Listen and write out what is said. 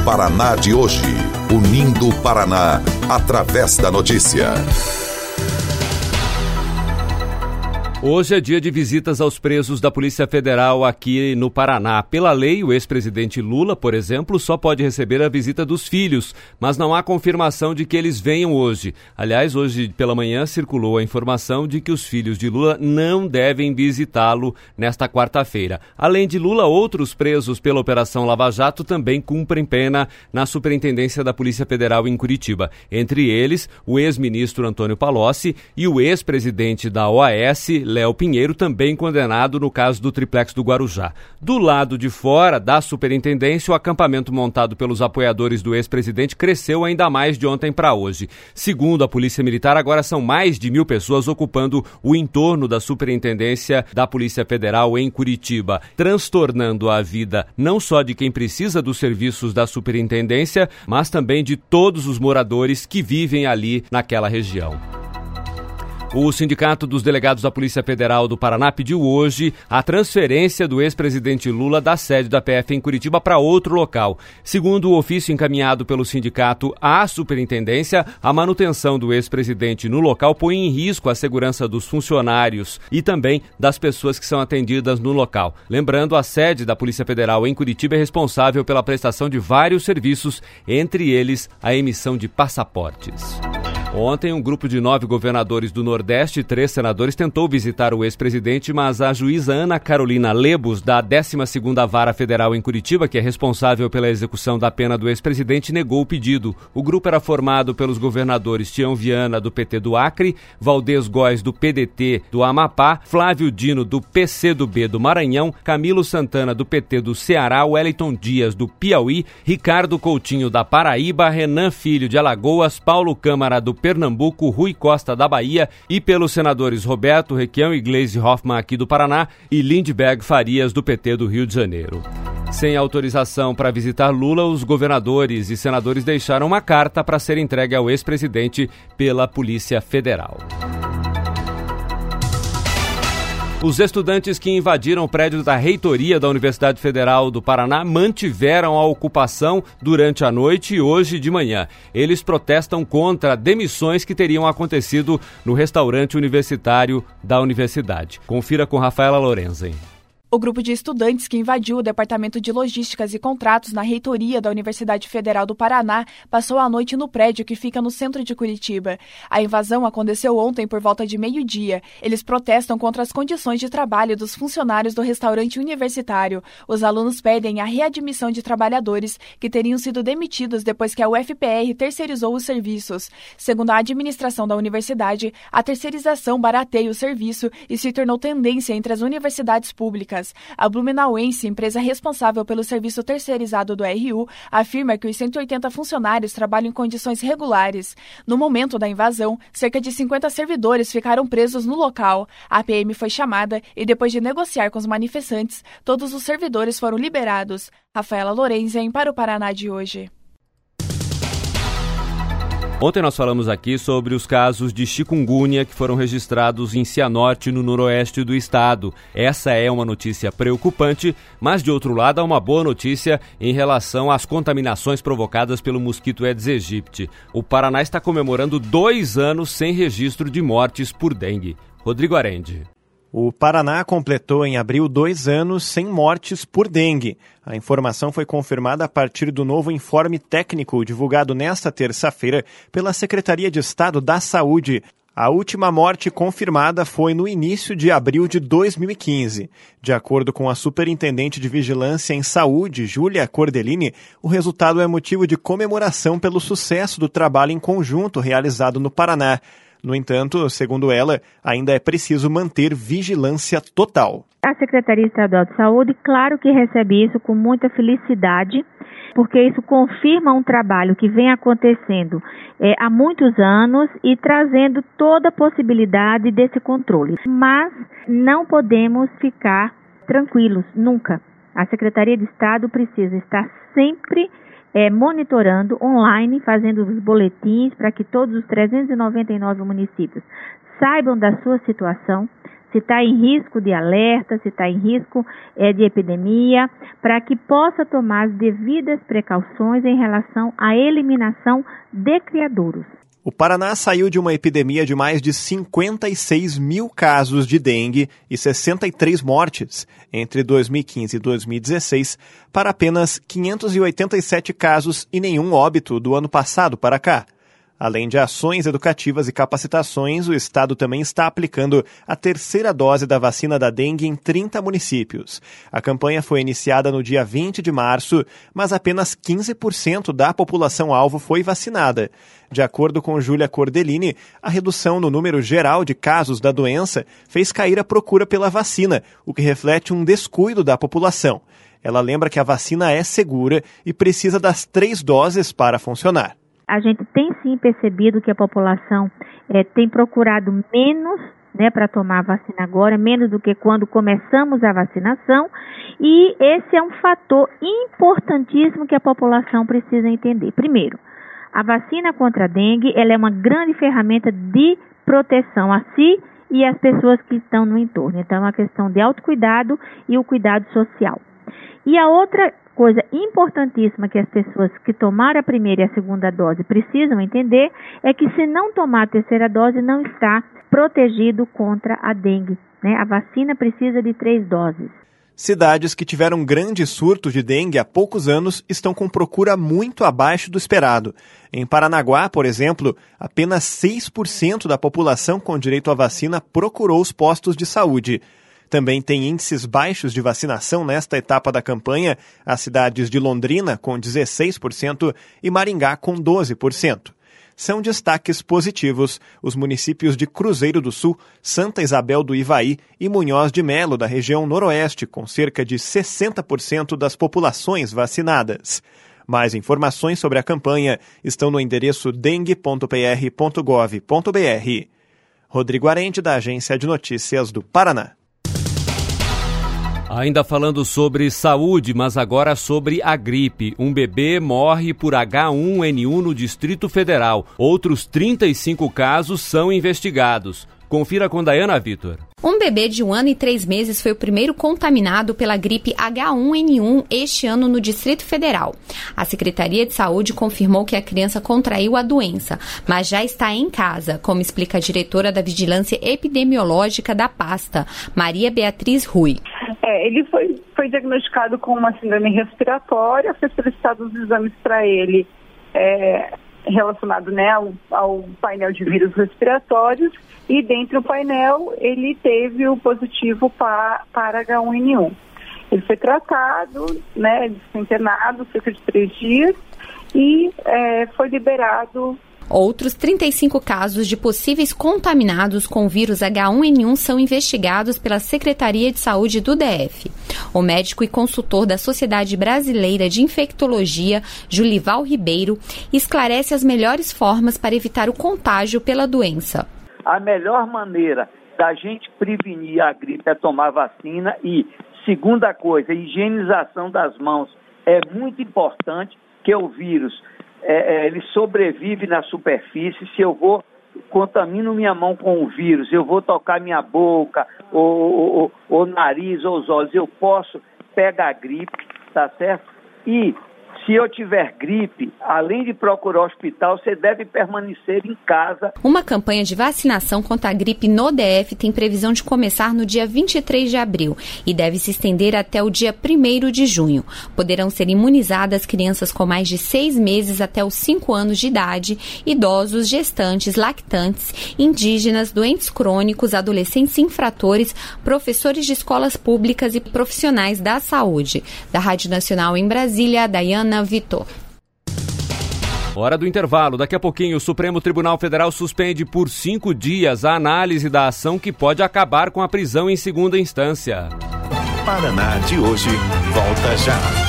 Paraná de hoje. Unindo o Paraná através da notícia. Hoje é dia de visitas aos presos da Polícia Federal aqui no Paraná. Pela lei, o ex-presidente Lula, por exemplo, só pode receber a visita dos filhos, mas não há confirmação de que eles venham hoje. Aliás, hoje pela manhã circulou a informação de que os filhos de Lula não devem visitá-lo nesta quarta-feira. Além de Lula, outros presos pela Operação Lava Jato também cumprem pena na Superintendência da Polícia Federal em Curitiba. Entre eles, o ex-ministro Antônio Palocci e o ex-presidente da OAS, Léo Pinheiro, também condenado no caso do triplex do Guarujá. Do lado de fora da superintendência, o acampamento montado pelos apoiadores do ex-presidente cresceu ainda mais de ontem para hoje. Segundo a Polícia Militar, agora são mais de 1.000 pessoas ocupando o entorno da superintendência da Polícia Federal em Curitiba, transtornando a vida não só de quem precisa dos serviços da superintendência, mas também de todos os moradores que vivem ali naquela região. O Sindicato dos Delegados da Polícia Federal do Paraná pediu hoje a transferência do ex-presidente Lula da sede da PF em Curitiba para outro local. Segundo o ofício encaminhado pelo sindicato à superintendência, a manutenção do ex-presidente no local põe em risco a segurança dos funcionários e também das pessoas que são atendidas no local. Lembrando, a sede da Polícia Federal em Curitiba é responsável pela prestação de vários serviços, entre eles a emissão de passaportes. Ontem, um grupo de 9 governadores do Nordeste e 3 senadores tentou visitar o ex-presidente, mas a juíza Ana Carolina Lebos, da 12ª Vara Federal em Curitiba, que é responsável pela execução da pena do ex-presidente, negou o pedido. O grupo era formado pelos governadores Tião Viana, do PT do Acre, Valdez Góes, do PDT do Amapá, Flávio Dino, do PCdoB do Maranhão, Camilo Santana, do PT do Ceará, Wellington Dias, do Piauí, Ricardo Coutinho, da Paraíba, Renan Filho, de Alagoas, Paulo Câmara, do Pernambuco, Rui Costa, da Bahia, e pelos senadores Roberto Requião e Gleisi Hoffmann, aqui do Paraná, e Lindbergh Farias, do PT do Rio de Janeiro. Sem autorização para visitar Lula, os governadores e senadores deixaram uma carta para ser entregue ao ex-presidente pela Polícia Federal. Os estudantes que invadiram o prédio da reitoria da Universidade Federal do Paraná mantiveram a ocupação durante a noite e hoje de manhã. Eles protestam contra demissões que teriam acontecido no restaurante universitário da universidade. Confira com Rafaela Lorenzen. O grupo de estudantes que invadiu o Departamento de Logísticas e Contratos na reitoria da Universidade Federal do Paraná passou a noite no prédio que fica no centro de Curitiba. A invasão aconteceu ontem por volta de meio-dia. Eles protestam contra as condições de trabalho dos funcionários do restaurante universitário. Os alunos pedem a readmissão de trabalhadores que teriam sido demitidos depois que a UFPR terceirizou os serviços. Segundo a administração da universidade, a terceirização barateia o serviço e se tornou tendência entre as universidades públicas. A Blumenauense, empresa responsável pelo serviço terceirizado do RU, afirma que os 180 funcionários trabalham em condições regulares. No momento da invasão, cerca de 50 servidores ficaram presos no local. A PM foi chamada e, depois de negociar com os manifestantes, todos os servidores foram liberados. Rafaela Lorenzen, para o Paraná de hoje. Ontem nós falamos aqui sobre os casos de chikungunya que foram registrados em Cianorte, no noroeste do estado. Essa é uma notícia preocupante, mas de outro lado há uma boa notícia em relação às contaminações provocadas pelo mosquito Aedes aegypti. O Paraná está comemorando 2 anos sem registro de mortes por dengue. Rodrigo Arendi. O Paraná completou em abril 2 anos sem mortes por dengue. A informação foi confirmada a partir do novo informe técnico divulgado nesta terça-feira pela Secretaria de Estado da Saúde. A última morte confirmada foi no início de abril de 2015. De acordo com a Superintendente de Vigilância em Saúde, Júlia Cordelini, o resultado é motivo de comemoração pelo sucesso do trabalho em conjunto realizado no Paraná. No entanto, segundo ela, ainda é preciso manter vigilância total. A Secretaria Estadual de Saúde, claro que recebe isso com muita felicidade, porque isso confirma um trabalho que vem acontecendo há muitos anos e trazendo toda a possibilidade desse controle. Mas não podemos ficar tranquilos, nunca. A Secretaria de Estado precisa estar sempre monitorando online, fazendo os boletins para que todos os 399 municípios saibam da sua situação, se está em risco de alerta, se está em risco de epidemia, para que possa tomar as devidas precauções em relação à eliminação de criadouros. O Paraná saiu de uma epidemia de mais de 56 mil casos de dengue e 63 mortes entre 2015 e 2016 para apenas 587 casos e nenhum óbito do ano passado para cá. Além de ações educativas e capacitações, o Estado também está aplicando a terceira dose da vacina da dengue em 30 municípios. A campanha foi iniciada no dia 20 de março, mas apenas 15% da população-alvo foi vacinada. De acordo com Júlia Cordelini, a redução no número geral de casos da doença fez cair a procura pela vacina, o que reflete um descuido da população. Ela lembra que a vacina é segura e precisa das 3 doses para funcionar. A gente tem sim percebido que a população tem procurado menos, para tomar a vacina agora, menos do que quando começamos a vacinação, e esse é um fator importantíssimo que a população precisa entender. Primeiro, a vacina contra a dengue, ela é uma grande ferramenta de proteção a si e às pessoas que estão no entorno. Então, é uma questão de autocuidado e o cuidado social. E a outra coisa importantíssima que as pessoas que tomaram a primeira e a segunda dose precisam entender é que se não tomar a terceira dose não está protegido contra a dengue, A vacina precisa de 3 doses. Cidades que tiveram grande surto de dengue há poucos anos estão com procura muito abaixo do esperado. Em Paranaguá, por exemplo, apenas 6% da população com direito à vacina procurou os postos de saúde. Também tem índices baixos de vacinação nesta etapa da campanha, as cidades de Londrina, com 16%, e Maringá, com 12%. São destaques positivos os municípios de Cruzeiro do Sul, Santa Isabel do Ivaí e Munhoz de Melo, da região noroeste, com cerca de 60% das populações vacinadas. Mais informações sobre a campanha estão no endereço dengue.pr.gov.br. Rodrigo Arente, da Agência de Notícias do Paraná. Ainda falando sobre saúde, mas agora sobre a gripe. Um bebê morre por H1N1 no Distrito Federal. Outros 35 casos são investigados. Confira com Dayana Vitor. Um bebê de 1 ano e 3 meses foi o primeiro contaminado pela gripe H1N1 este ano no Distrito Federal. A Secretaria de Saúde confirmou que a criança contraiu a doença, mas já está em casa, como explica a diretora da Vigilância Epidemiológica da pasta, Maria Beatriz Rui. Ele foi diagnosticado com uma síndrome respiratória, foi solicitado os exames para ele relacionado ao painel de vírus respiratórios, e dentro do painel ele teve o positivo para H1N1. Ele foi tratado, ele foi internado cerca de 3 dias e foi liberado. Outros 35 casos de possíveis contaminados com o vírus H1N1 são investigados pela Secretaria de Saúde do DF. O médico e consultor da Sociedade Brasileira de Infectologia, Julival Ribeiro, esclarece as melhores formas para evitar o contágio pela doença. A melhor maneira da gente prevenir a gripe é tomar vacina e, segunda coisa, a higienização das mãos é muito importante, que o vírus ele sobrevive na superfície. Se eu contamino minha mão com o vírus, eu vou tocar minha boca, ou nariz, ou os olhos, eu posso pegar a gripe, tá certo? E se eu tiver gripe, além de procurar o hospital, você deve permanecer em casa. Uma campanha de vacinação contra a gripe no DF tem previsão de começar no dia 23 de abril e deve se estender até o dia 1º de junho. Poderão ser imunizadas crianças com mais de 6 meses até os 5 anos de idade, idosos, gestantes, lactantes, indígenas, doentes crônicos, adolescentes infratores, professores de escolas públicas e profissionais da saúde. Da Rádio Nacional em Brasília, Dayana Vitor. Hora do intervalo. Daqui a pouquinho, o Supremo Tribunal Federal suspende por 5 dias a análise da ação que pode acabar com a prisão em segunda instância. Paraná de hoje volta já.